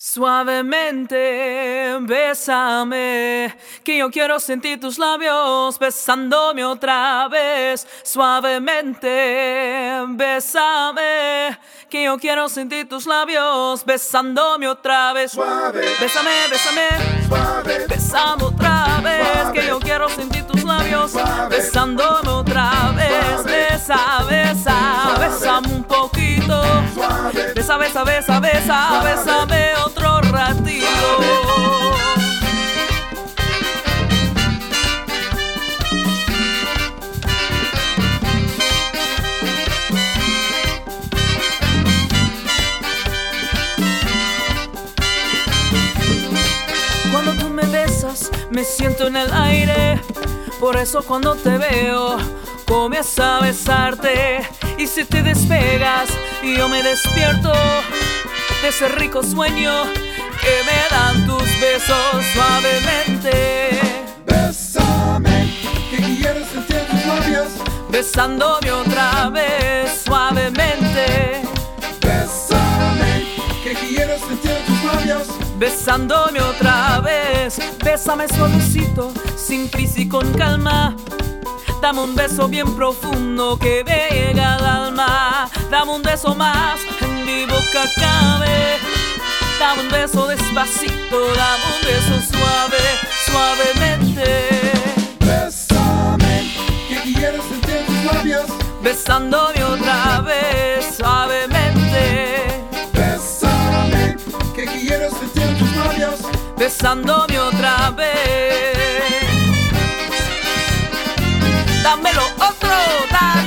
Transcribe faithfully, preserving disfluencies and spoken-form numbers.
Suavemente, bésame, que yo quiero sentir tus labios besándome otra vez. Suavemente, bésame, que yo quiero sentir tus labios besándome otra vez. Suave. Bésame, bésame, Suave. bésame otra vez, Suave. que yo quiero sentir tus labios Suave. besándome otra vez. Suave. Besa, besa, Suave. bésame un poquito. Suave. Besa, besa, besa, besa, Suave. bésame otro ratito. Cuando tú me besas, me siento en el aire. Por eso cuando te veo, comienzo a besarte. Y si te despegas, yo me despierto de ese rico sueño que me dan tus besos. Suavemente, Bésame, que quiero sentir tus labios. besándome otra vez. Suavemente, Bésame, que quiero sentir tus labios. besándome otra vez. Bésame suavecito, sin prisa y con calma. Dame un beso bien profundo que me llega al alma. Dame un beso más, en mi boca cabe. Dame un beso despacito, dame un beso suave, suavemente. Bésame, que quiero sentir tus labios. Besándome otra vez, suavemente. Bésame, que quiero sentir tus labios. Besándome otra vez. Dámelo otro, dale.